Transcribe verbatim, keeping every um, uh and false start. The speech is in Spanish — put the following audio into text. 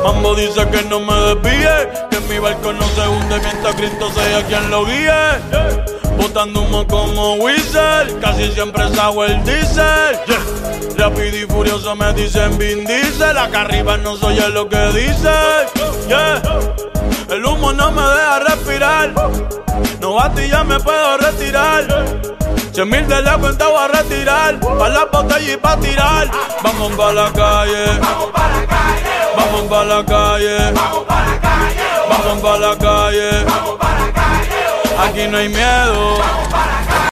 Mambo dice que no me desvíe, que mi barco no se hunde mientras Cristo sea quien lo guíe. Botando humo como Whistle, casi siempre sago el diesel. Yeah. Rápido y furioso me dicen Vin Diesel. Acá arriba no soy es lo que dice. Yeah. El humo no me deja respirar. No bate y ya me puedo retirar. Cien mil de la cuenta voy a retirar. Pa' la botella y pa' tirar. Vamos pa' la calle. Vamos para la calle. Vamos pa' la calle. Vamos para la calle. Vamos pa' la calle. Vamos para la calle. Aquí no hay miedo. Vamos para